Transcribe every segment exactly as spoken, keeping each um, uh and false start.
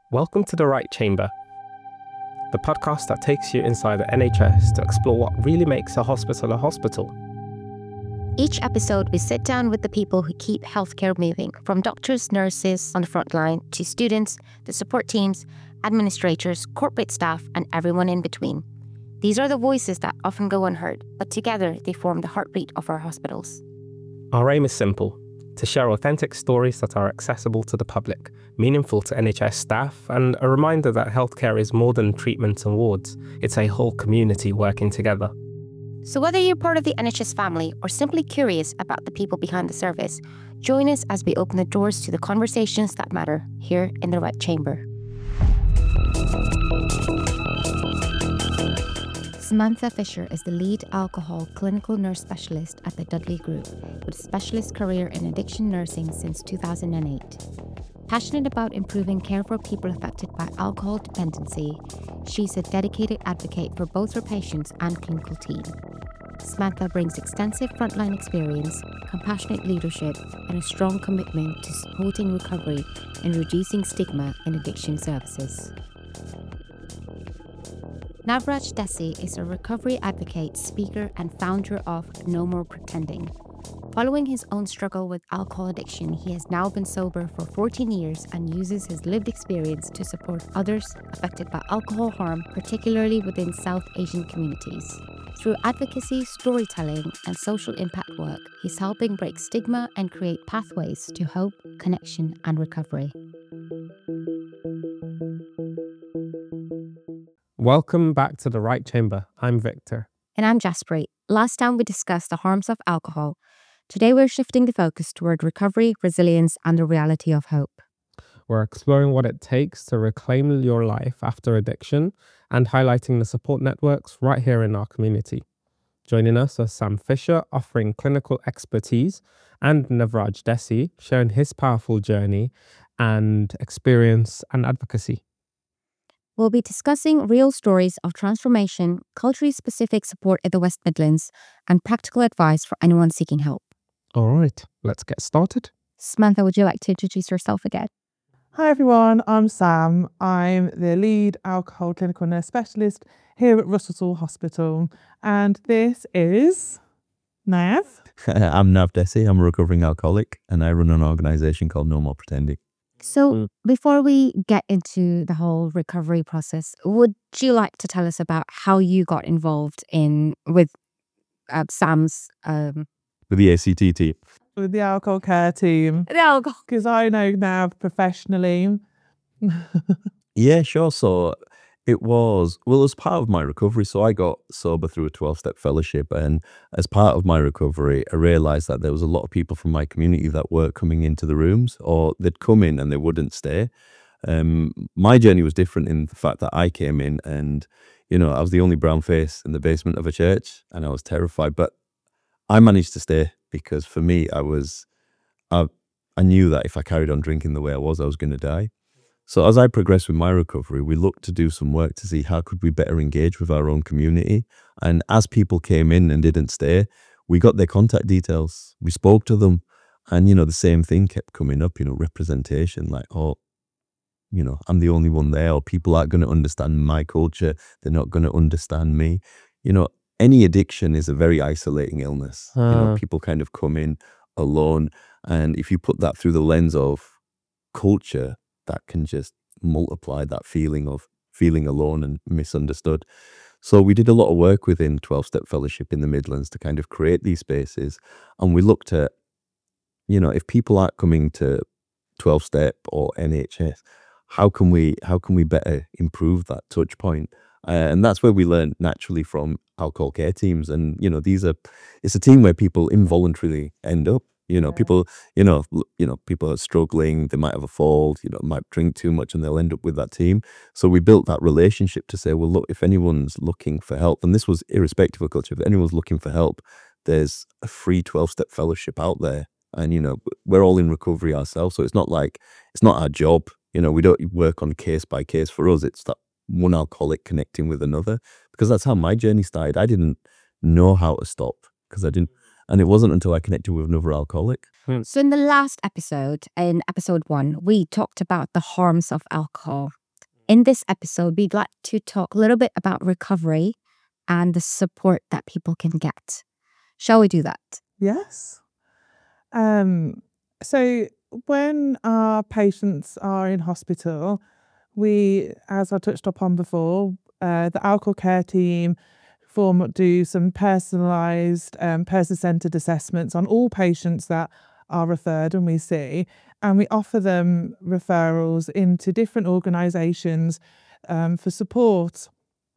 Welcome to The Right Chamber, the podcast that takes you inside the N H S to explore what really makes a hospital a hospital. Each episode, we sit down with the people who keep healthcare moving, from doctors, nurses on the front line, to students, the support teams, administrators, corporate staff, and everyone in between. These are the voices that often go unheard, but together they form the heartbeat of our hospitals. Our aim is simple: to share authentic stories that are accessible to the public, meaningful to N H S staff, and a reminder that healthcare is more than treatments and wards. It's a whole community working together. So whether you're part of the N H S family or simply curious about the people behind the service, join us as we open the doors to the conversations that matter here in The Right Chamber. Samantha Fisher is the lead alcohol clinical nurse specialist at the Dudley Group, with a specialist career in addiction nursing since two thousand eight. Passionate about improving care for people affected by alcohol dependency, she's a dedicated advocate for both her patients and clinical team. Samantha brings extensive frontline experience, compassionate leadership, and a strong commitment to supporting recovery and reducing stigma in addiction services. Navraj Desi is a recovery advocate, speaker, and founder of No More Pretending. Following his own struggle with alcohol addiction, he has now been sober for fourteen years and uses his lived experience to support others affected by alcohol harm, particularly within South Asian communities. Through advocacy, storytelling, and social impact work, he's helping break stigma and create pathways to hope, connection, and recovery. Welcome back to The Right Chamber. I'm Victor. And I'm Jaspreet. Last time we discussed the harms of alcohol. Today we're shifting the focus toward recovery, resilience, and the reality of hope. We're exploring what it takes to reclaim your life after addiction and highlighting the support networks right here in our community. Joining us are Sam Fisher, offering clinical expertise, and Navraj Desi, sharing his powerful journey and experience and advocacy. We'll be discussing real stories of transformation, culturally specific support in the West Midlands, and practical advice for anyone seeking help. All right, let's get started. Samantha, would you like to introduce yourself again? Hi everyone, I'm Sam. I'm the lead alcohol clinical nurse specialist here at Russell Sewell Hospital. And this is Nav. I'm Nav Desi. I'm a recovering alcoholic and I run an organisation called No More Pretending. So Mm. before we get into the whole recovery process, would you like to tell us about how you got involved in with uh, Sam's um, With the A C T team. With the alcohol care team. the alcohol? Because I know Nav professionally. Yeah, sure. So it was, well, as part of my recovery. So I got sober through a twelve-step fellowship. And as part of my recovery, I realised that there was a lot of people from my community that weren't coming into the rooms, or they'd come in and they wouldn't stay. Um, my journey was different in the fact that I came in and, you know, I was the only brown face in the basement of a church and I was terrified. But I managed to stay because for me, I was, I, I knew that if I carried on drinking the way I was, I was going to die. So as I progressed with my recovery, we looked to do some work to see how could we better engage with our own community. And as people came in and didn't stay, we got their contact details. We spoke to them. And, you know, the same thing kept coming up, you know, representation, like, oh, you know, I'm the only one there, or people aren't going to understand my culture. They're not going to understand me. You know, any addiction is a very isolating illness. You know, Ah. people kind of come in alone. And if you put that through the lens of culture, that can just multiply that feeling of feeling alone and misunderstood. So we did a lot of work within twelve-step fellowship in the Midlands to kind of create these spaces. And we looked at, you know, if people aren't coming to twelve-step or N H S, how can we how can we better improve that touch point? Uh, and that's where we learned naturally from alcohol care teams. And, you know, these are, it's a team where people involuntarily end up. You know, Yeah. people, you know, l- you know, people are struggling, they might have a fall, you know, might drink too much and they'll end up with that team. So we built that relationship to say, well, look, if anyone's looking for help, and this was irrespective of culture, if anyone's looking for help, there's a free twelve-step fellowship out there. And, you know, we're all in recovery ourselves. So it's not like, it's not our job. You know, we don't work on case by case. For us, it's that one alcoholic connecting with another, because that's how my journey started. I didn't know how to stop because I didn't, And it wasn't until I connected with another alcoholic. So in the last episode, in episode one, we talked about the harms of alcohol. In this episode, we'd like to talk a little bit about recovery and the support that people can get. Shall we do that? Yes. Um, so when our patients are in hospital, we, as I touched upon before, uh, the alcohol care team form do some personalised, um, person-centred assessments on all patients that are referred and we see, and we offer them referrals into different organisations um, for support.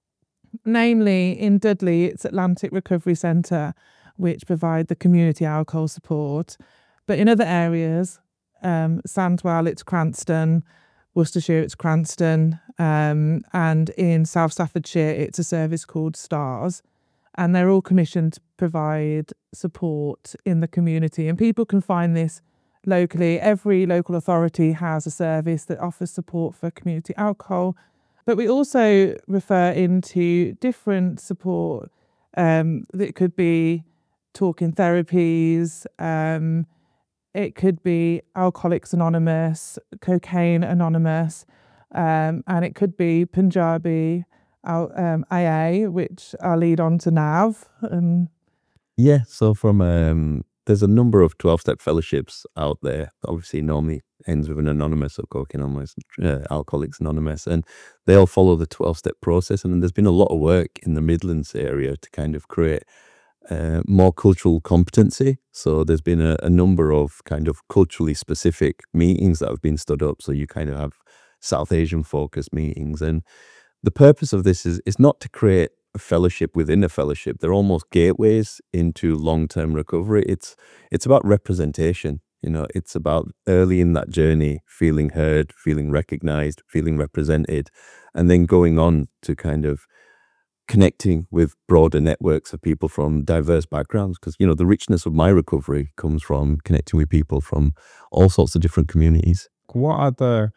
Namely, in Dudley, it's Atlantic Recovery Centre, which provide the community alcohol support. But in other areas, um, Sandwell, it's Cranston, Worcestershire, it's Cranston, um, and in South Staffordshire, it's a service called STARS. And they're all commissioned to provide support in the community. And people can find this locally. Every local authority has a service that offers support for community alcohol. But we also refer into different support um, that could be talking therapies, um, it could be Alcoholics Anonymous, Cocaine Anonymous, um, and it could be Punjabi um, A A, which I'll lead on to Nav. Um, Yeah, so from um, there's a number of twelve-step fellowships out there. Obviously, normally ends with an anonymous or Cocaine Anonymous, uh, Alcoholics Anonymous, and they all follow the twelve-step process. And there's been a lot of work in the Midlands area to kind of create uh, more cultural competency. So there's been a, a number of kind of culturally specific meetings that have been stood up. So you kind of have South Asian focused meetings, and the purpose of this is is not to create a fellowship within a fellowship. They're almost gateways into long-term recovery. It's it's about representation. You know, it's about early in that journey feeling heard, feeling recognized, feeling represented, and then going on to kind of connecting with broader networks of people from diverse backgrounds. Because, you know, the richness of my recovery comes from connecting with people from all sorts of different communities. What are the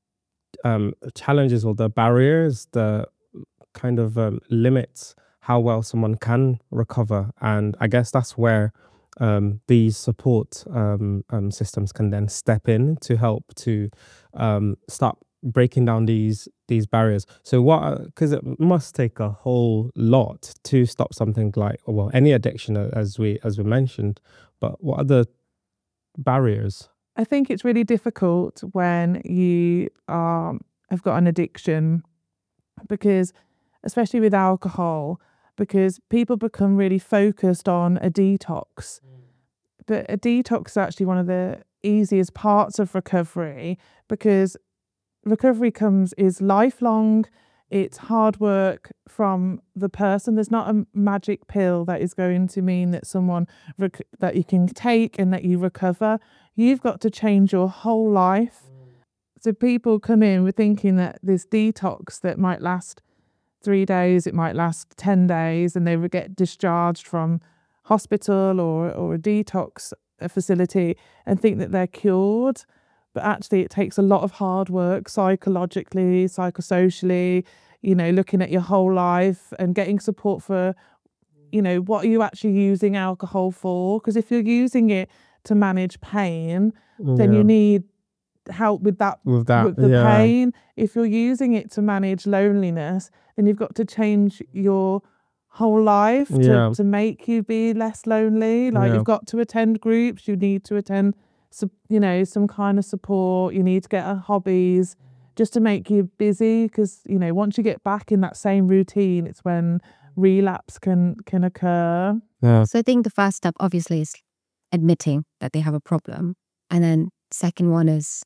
um, challenges or the barriers, the kind of um, limits how well someone can recover? And I guess that's where um, these support um, um, systems can then step in to help to um, start breaking down these these barriers. So what, because it must take a whole lot to stop something like, well, any addiction, as we as we mentioned, but what are the barriers? I think it's really difficult when you are, have got an addiction, because especially with alcohol, because people become really focused on a detox. Mm. But a detox is actually one of the easiest parts of recovery, because recovery comes is lifelong. It's hard work from the person. There's not a magic pill that is going to mean that someone rec- that you can take and that you recover. You've got to change your whole life. Mm. So people come in with thinking that this detox that might last three days, it might last ten days, and they would get discharged from hospital or, or a detox facility and think that they're cured. But actually it takes a lot of hard work psychologically, psychosocially, you know, looking at your whole life and getting support for, you know, what are you actually using alcohol for? Because if you're using it to manage pain, yeah. then you need help with that, with that, with the yeah. pain. If you're using it to manage loneliness, then you've got to change your whole life to, yeah. to make you be less lonely. Like yeah. you've got to attend groups, you need to attend, you know, some kind of support, you need to get a hobbies just to make you busy, because, you know, once you get back in that same routine, it's when relapse can can occur. Yeah. So I think the first step obviously is admitting that they have a problem, and then second one is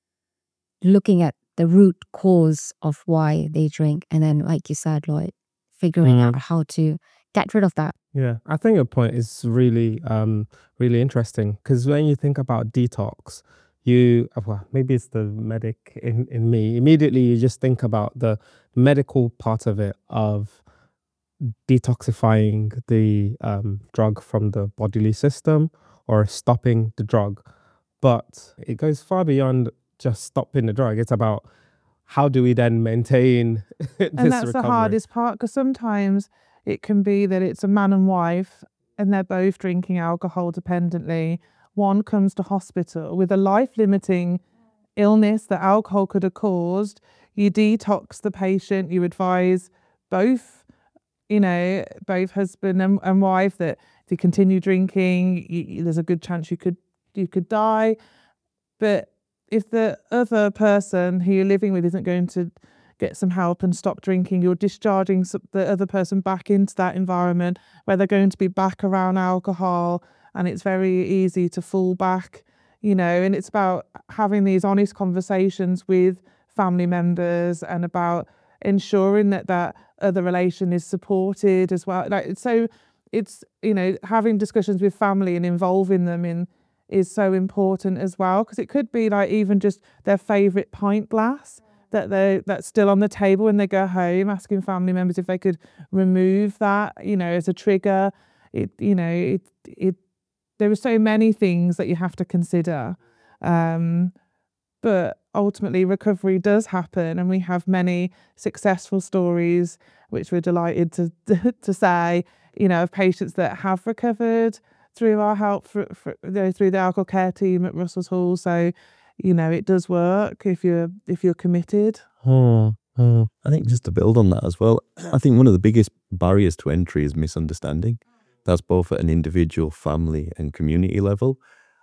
looking at the root cause of why they drink, and then, like you said, Lloyd, figuring mm. out how to get rid of that. Yeah, I think your point is really, um, really interesting, because when you think about detox, you, well, maybe it's the medic in, in me, immediately you just think about the medical part of it, of detoxifying the um, drug from the bodily system or stopping the drug. But it goes far beyond just stopping the drug. It's about how do we then maintain this And that's recovery? the hardest part, because sometimes it can be that it's a man and wife and they're both drinking alcohol dependently. One comes to hospital with a life-limiting illness that alcohol could have caused. You detox the patient, you advise both, you know, both husband and, and wife that if you continue drinking, you, there's a good chance you could you could die. But if the other person who you're living with isn't going to get some help and stop drinking, you're discharging the other person back into that environment where they're going to be back around alcohol, and it's very easy to fall back, you know. And it's about having these honest conversations with family members and about ensuring that that other relation is supported as well. Like, so it's, you know, having discussions with family and involving them in is so important as well, because it could be like even just their favourite pint glass that they that's still on the table when they go home, asking family members if they could remove that, you know, as a trigger. It, you know, it it there are so many things that you have to consider. Um, but ultimately recovery does happen, and we have many successful stories, which we're delighted to to say, you know, of patients that have recovered through our help for, for, you know, through the alcohol care team at Russell's Hall. So, you know, it does work if you're if you're committed. Oh, oh. I think just to build on that as well, I think one of the biggest barriers to entry is misunderstanding. That's both at an individual, family, and community level.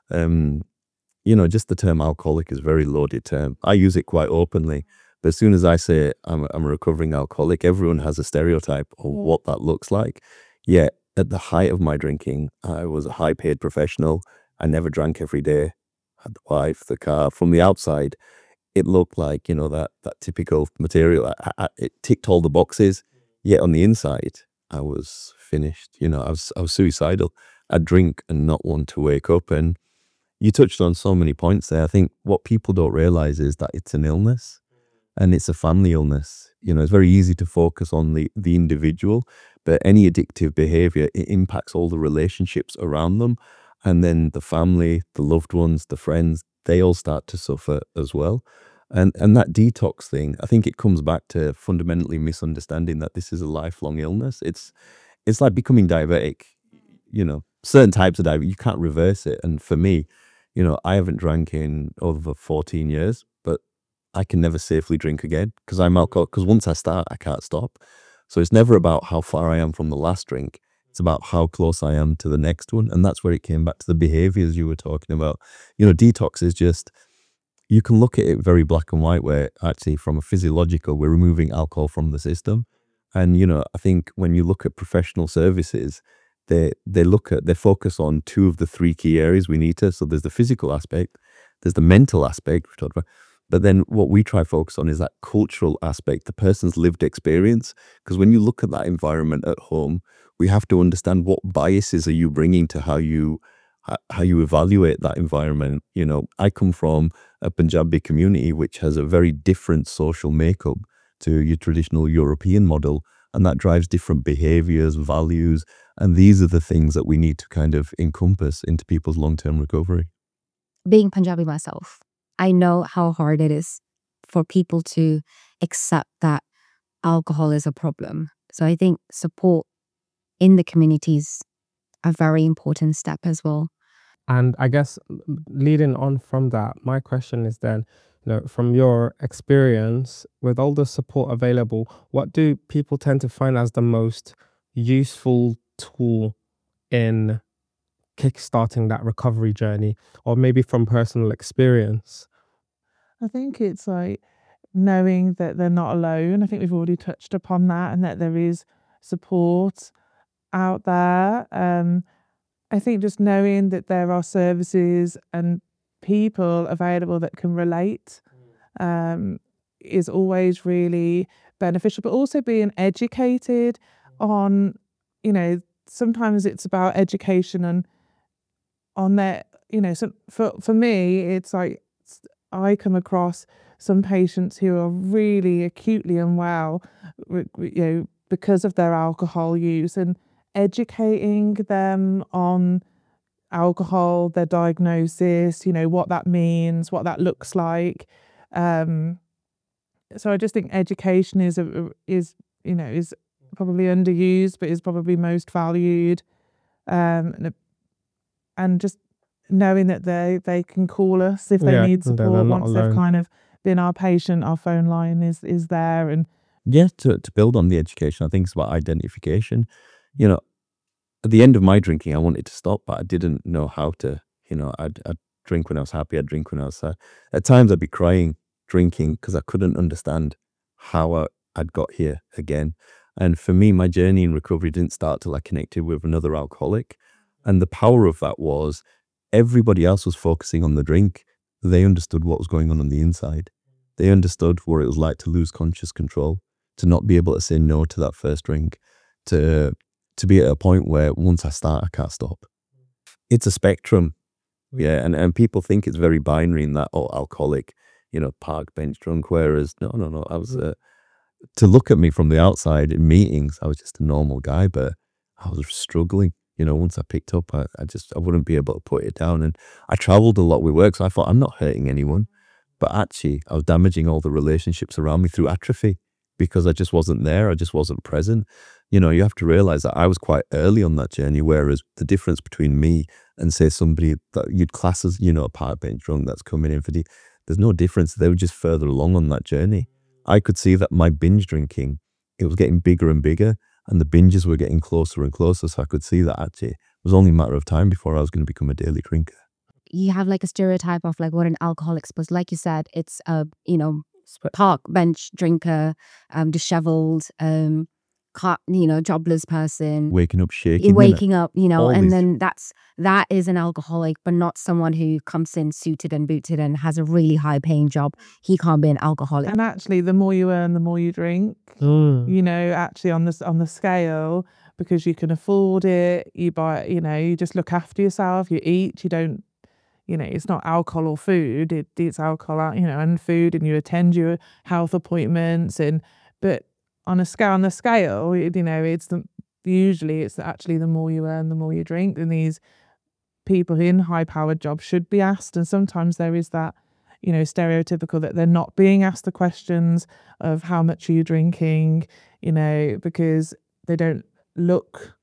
Um, you know, just the term alcoholic is a very loaded term. I use it quite openly, but as soon as I say I'm, I'm a recovering alcoholic, everyone has a stereotype of what that looks like. Yet, at the height of my drinking, I was a high-paid professional. I never drank every day. Had the wife, the car. From the outside, it looked like, you know, that that typical material. I, I, it ticked all the boxes. Yet on the inside, I was finished. You know, I was I was suicidal. I'd drink and not want to wake up. And you touched on so many points there. I think what people don't realize is that it's an illness, and it's a family illness. You know, it's very easy to focus on the, the individual, but any addictive behavior, it impacts all the relationships around them. And then the family, the loved ones, the friends, they all start to suffer as well. And and that detox thing, I think it comes back to fundamentally misunderstanding that this is a lifelong illness. It's it's like becoming diabetic. You know, certain types of diabetes, you can't reverse it. And for me, you know, I haven't drank in over fourteen years, but I can never safely drink again because I'm alcoholic. Because once I start, I can't stop. So it's never about how far I am from the last drink. It's about how close I am to the next one. And that's where it came back to the behaviors you were talking about. You know, detox is just, you can look at it very black and white, where actually from a physiological, we're removing alcohol from the system. And, you know, I think when you look at professional services, they they look at, they focus on two of the three key areas we need to. So there's the physical aspect, there's the mental aspect we talked about. But then what we try to focus on is that cultural aspect, the person's lived experience. Because when you look at that environment at home, we have to understand what biases are you bringing to how you how you evaluate that environment. You know, I come from a Punjabi community which has a very different social makeup to your traditional European model, and that drives different behaviors, values, and these are the things that we need to kind of encompass into people's long-term recovery. Being Punjabi myself, I know how hard it is for people to accept that alcohol is a problem. So I think support in the communities a very important step as well. And I guess leading on from that, my question is then, you know, from your experience with all the support available, what do people tend to find as the most useful tool in kickstarting that recovery journey, or maybe from personal experience? I think it's like knowing that they're not alone. I think we've already touched upon that, and that there is support out there. Um, I think just knowing that there are services and people available that can relate um, is always really beneficial, but also being educated on, you know, sometimes it's about education and on their, you know, so for, for me, it's like I come across some patients who are really acutely unwell, you know, because of their alcohol use, and educating them on alcohol, their diagnosis, you know, what that means, what that looks like. Um, so I just think education is a, is, you know, is probably underused, but is probably most valued. um, and, and just knowing that they, they can call us if they Yeah, need and they're support not once they've alone. kind of been our patient. Our phone line is is there, and Yeah, to, to build on the education, I think it's about identification. You know, at the end of my drinking, I wanted to stop, but I didn't know how to. You know, I'd, I'd drink when I was happy, I'd drink when I was sad. At times I'd be crying, drinking, because I couldn't understand how I, I'd got here again. And for me, my journey in recovery didn't start till I connected with another alcoholic. And the power of that was everybody else was focusing on the drink. They understood what was going on on the inside. They understood what it was like to lose conscious control, to not be able to say no to that first drink, to to be at a point where once I start, I can't stop. It's a spectrum. Yeah, and, and people think it's very binary in that, oh, alcoholic, you know, park bench drunk, whereas no, no, no, I was, uh, to look at me from the outside in meetings, I was just a normal guy, but I was struggling. You know, once I picked up, I, I just, I wouldn't be able to put it down. And I traveled a lot with work, so I thought, I'm not hurting anyone. But actually, I was damaging all the relationships around me through atrophy because I just wasn't there. I just wasn't present. You know, you have to realize that I was quite early on that journey, whereas the difference between me and say somebody that you'd class as, you know, a park bench drunk that's coming in for the, there's no difference. They were just further along on that journey. I could see that my binge drinking, it was getting bigger and bigger, and the binges were getting closer and closer. So I could see that actually it was only a matter of time before I was going to become a daily drinker. You have like a stereotype of like what an alcoholic supposed, like you said, it's a, you know, park bench drinker, um, disheveled, um, ca- you know, jobless person, Waking up shaking. waking up, you know, All and these- then that's, that is an alcoholic, but not someone who comes in suited and booted and has a really high paying job. He can't be an alcoholic. and actually, the more you earn, the more you drink. Mm. You know, actually on this on the scale, because you can afford it. You buy, you know, you just look after yourself. You eat. You don't. You know, it's not alcohol or food. It, it's alcohol, you know, and food, and you attend your health appointments, and but on a scale, on the scale, it, you know, it's the usually it's actually the more you earn, the more you drink, and these people in high-powered jobs should be asked, and sometimes there is that, you know, stereotypical that they're not being asked the questions of how much are you drinking, you know, because they don't look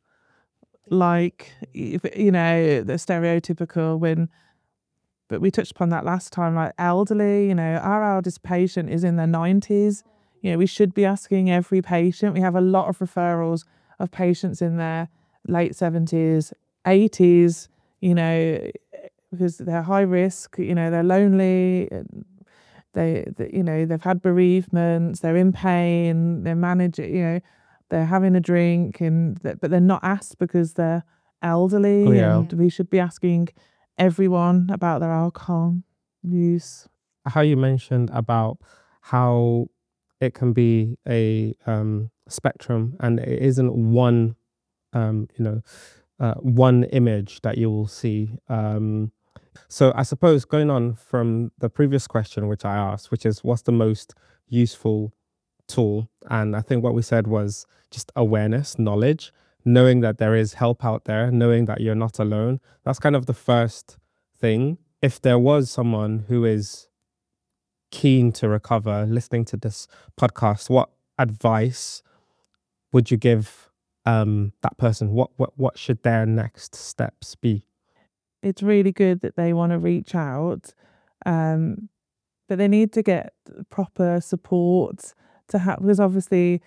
like, you know, the stereotypical when. But we touched upon that last time, like elderly, you know, our eldest patient is in their nineties. You know, we should be asking every patient. We have a lot of referrals of patients in their late seventies, eighties, you know, because they're high risk, you know, they're lonely, they, they you know, they've had bereavements, they're in pain, they're managing, you know, they're having a drink, and but they're not asked because they're elderly. Oh, yeah. And we should be asking everyone about their alcohol use. How you mentioned about how it can be a um, spectrum, and it isn't one, um, you know, uh, one image that you will see. Um, so I suppose going on from the previous question, which I asked, which is what's the most useful tool? And I think what we said was just awareness, knowledge, knowing that there is help out there, knowing that you're not alone. That's kind of the first thing. If there was someone who is keen to recover, listening to this podcast, what advice would you give um, that person? What, what, what should their next steps be? It's really good that they want to reach out, um, but they need to get proper support to have, because obviously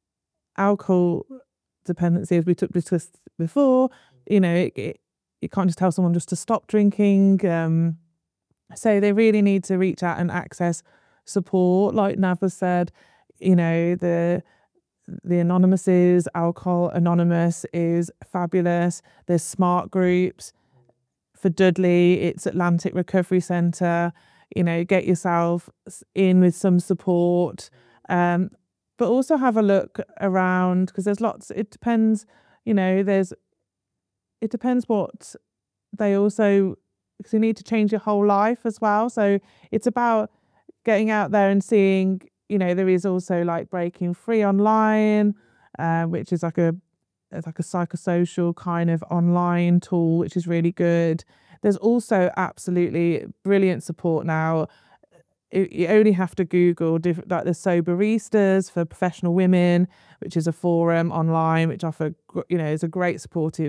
alcohol dependency, as we took discussed before, you know, it, it, you can't just tell someone just to stop drinking. Um, so they really need to reach out and access support. Like Nava said, you know, the the Anonymouses, Alcohol Anonymous is fabulous. There's smart groups. For Dudley, it's Atlantic Recovery Centre. You know, get yourself in with some support. Um, but also have a look around, because there's lots, it depends, you know, there's, it depends what they also, because you need to change your whole life as well. So it's about getting out there and seeing, you know, there is also like Breaking Free online, uh, which is like a, it's like a psychosocial kind of online tool, which is really good. There's also absolutely brilliant support now. You only have to Google different, like the Soberistas for professional women, which is a forum online which offer, you know, is a great supportive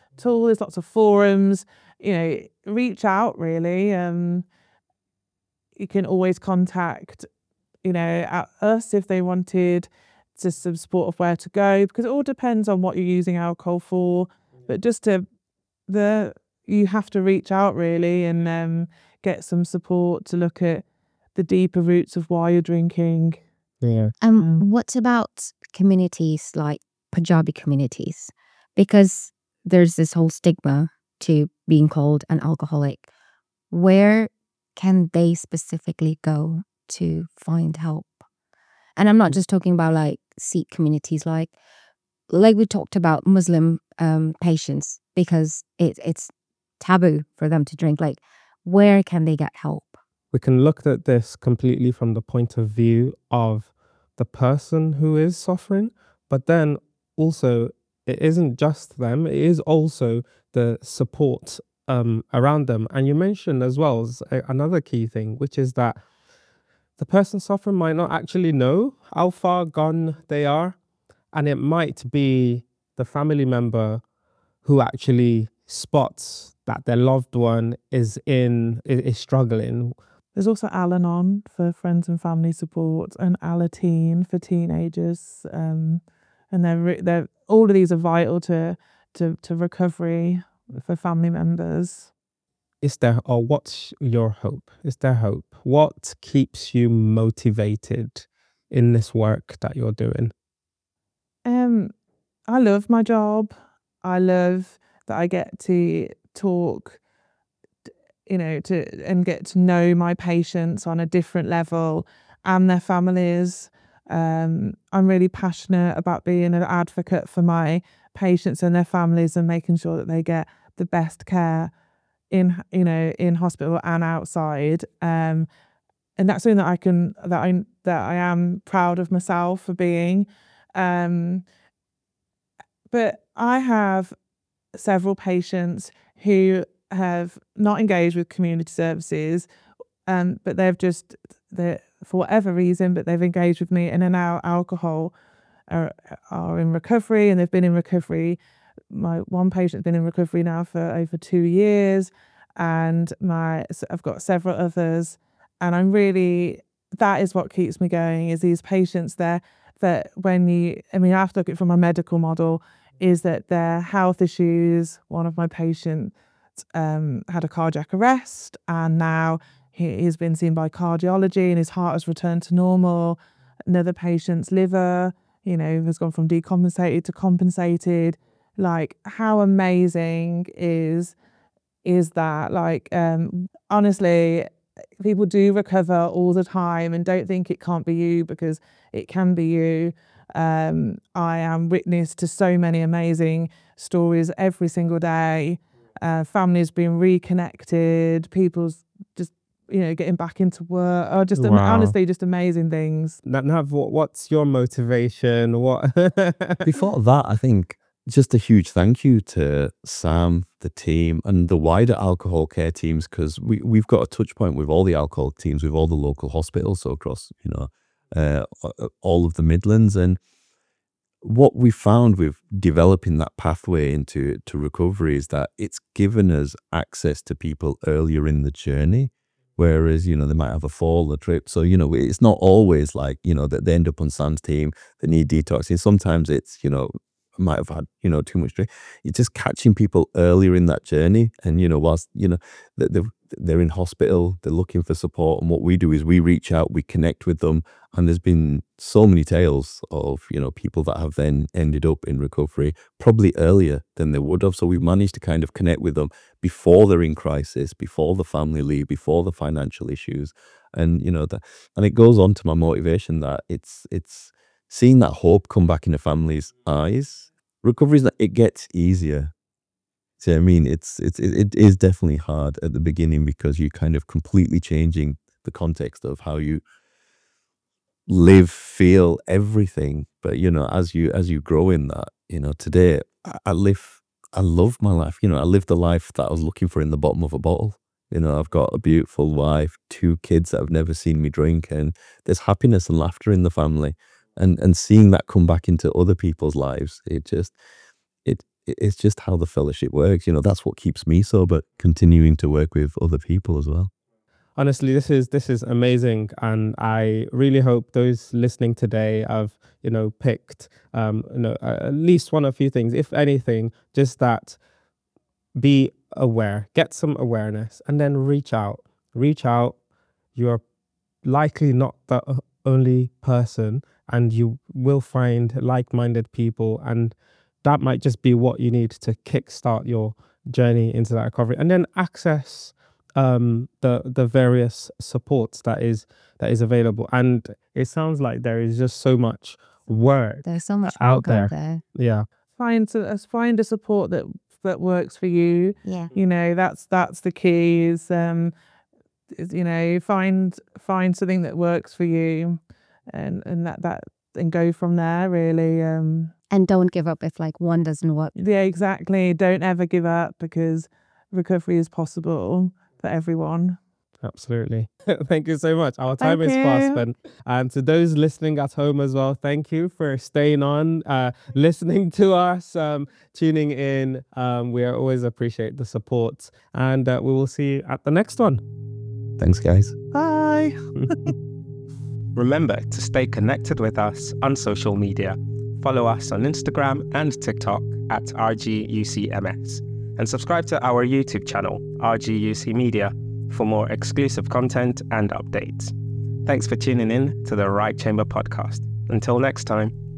tool. There's lots of forums. You know, reach out really. Um, you can always contact, you know, at us if they wanted just some support of where to go, because it all depends on what you're using alcohol for. But just to the you have to reach out really and um, get some support to look at the deeper roots of why you're drinking. Yeah. Um, Mm. what about communities like Punjabi communities? Because there's this whole stigma to being called an alcoholic. Where can they specifically go to find help? And I'm not just talking about like Sikh communities, like like we talked about Muslim um, patients, because it, it's taboo for them to drink. Like, where can they get help? We can look at this completely from the point of view of the person who is suffering, but then also it isn't just them, it is also the support um, around them. And you mentioned as well as a- another key thing, which is that the person suffering might not actually know how far gone they are, and it might be the family member who actually spots that their loved one is in is, is struggling. There's also Al-Anon for friends and family support, and Alateen for teenagers. Um, and they're re- they're all of these are vital to to to recovery for family members. Is there, or what's your hope? Is there hope? What keeps you motivated in this work that you're doing? Um, I love my job. I love that I get to talk, you know, to and get to know my patients on a different level and their families. Um, I'm really passionate about being an advocate for my patients and their families and making sure that they get the best care in, you know, in hospital and outside. Um, and that's something that I can that I that I am proud of myself for being. Um, but I have several patients who have not engaged with community services, um, but they've just, they for whatever reason, but they've engaged with me and are now alcohol, are, are in recovery, and they've been in recovery. My one patient's been in recovery now for over two years, and my so I've got several others, and I'm really, that is what keeps me going, is these patients there that when you, I mean, I have to look at it from a medical model, is that their health issues, one of my patients um, had a cardiac arrest, and now he, he's been seen by cardiology and his heart has returned to normal. Another patient's liver, you know, has gone from decompensated to compensated. Like, how amazing is is that? Like, um, honestly, people do recover all the time, and don't think it can't be you, because it can be you. Um, I am witness to so many amazing stories every single day. Uh, families being reconnected, people's just, you know, getting back into work. Oh, just am- Wow. honestly, just amazing things. Na- Nav, what, what's your motivation? What? Before that, I think just a huge thank you to Sam, the team, and the wider alcohol care teams, because we, we've got a touch point with all the alcohol teams, with all the local hospitals, so across, you know, uh, all of the Midlands. And what we found with developing that pathway into to recovery is that it's given us access to people earlier in the journey. Whereas, you know, they might have a fall, a trip. So, you know, it's not always like, you know, that they end up on Sam's team, they need detoxing. Sometimes it's, you know, might have had, you know, too much drink. It's just catching people earlier in that journey. And, you know, whilst, you know, they're, they're in hospital, they're looking for support. And what we do is we reach out, we connect with them. And there's been so many tales of, you know, people that have then ended up in recovery probably earlier than they would have. So we've managed to kind of connect with them before they're in crisis, before the family leave, before the financial issues. And, you know, that, and it goes on to my motivation that it's, it's seeing that hope come back in the family's eyes. Recovery is that it gets easier. So I mean, it's, it's, it, it is definitely hard at the beginning, because you're kind of completely changing the context of how you live, feel, everything. But, you know, as you, as you grow in that, you know, today I, I live, I love my life. You know, I live the life that I was looking for in the bottom of a bottle. You know, I've got a beautiful wife, two kids that have never seen me drink, and there's happiness and laughter in the family. And, and seeing that come back into other people's lives, it just, it, it- it's just how the fellowship works. You know, that's what keeps me sober, continuing to work with other people as well. Honestly, this is this is amazing, and I really hope those listening today have, you know, picked um, you know, uh, at least one or few things, if anything, just that be aware, get some awareness, and then reach out. Reach out. You're likely not the o- only person, and you will find like-minded people, and that might just be what you need to kickstart your journey into that recovery, and then access um the the various supports that is that is available. And it sounds like there is just so much work There's so much out work there. out there. Yeah, Find to, uh, find a support that that works for you. Yeah. You know, that's that's the key. Is um, is, you know, find find something that works for you, and and that that and go from there. Really. Um, And don't give up if like one doesn't work. yeah, exactly. Don't ever give up, because recovery is possible for everyone. absolutely. Thank you so much. Our time Thank is fast you. spent. And to those listening at home as well, thank you for staying on, uh, listening to us, um, tuning in. Um, we always appreciate the support, and uh, we will see you at the next one. Thanks, guys. Bye. Remember to stay connected with us on social media. Follow us on Instagram and TikTok at R G U C M S, and subscribe to our YouTube channel, R G U C Media, for more exclusive content and updates. Thanks for tuning in to the Right Chamber podcast. Until next time.